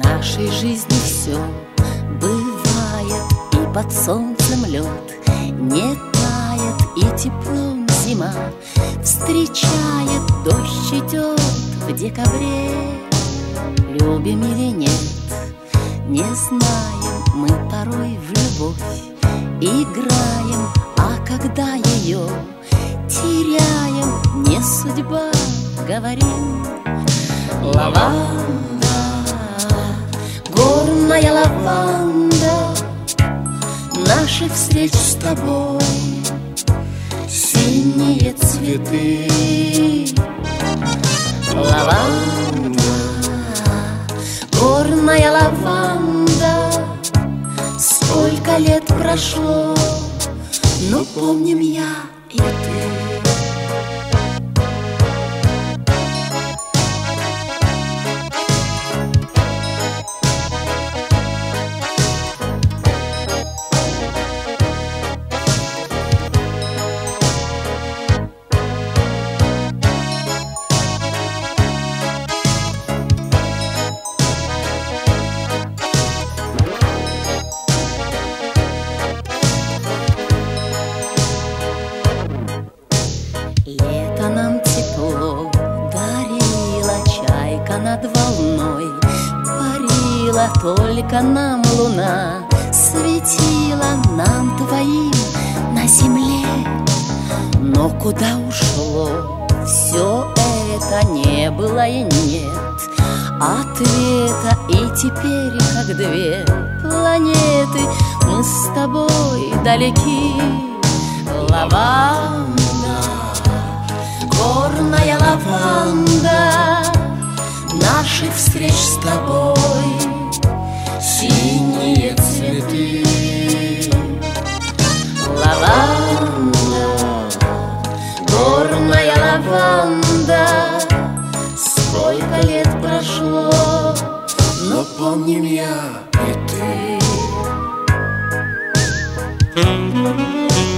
нашей жизни все бывает, и под солнцем лед не тает, и теплом зима встречает, дождь идет в декабре. Любим или нет, не знаем, мы порой в любовь играем, а когда ее теряем, не судьба, говорим. Лаванда, горная лаванда, наших встреч с тобой синие цветы. Лаванда, горная лаванда, сколько лет прошло, но помним я и ты. Лето нам тепло дарила, чайка над волной парила, только нам луна светила, нам двоим на земле. Но куда ушло все это, не было и нет ответа, и теперь, как две планеты, мы с тобой далеки. Лаванда, горная лаванда, наших встреч с тобой синие цветы. Лаванда, горная лаванда, сколько лет прошло, но помним я и ты.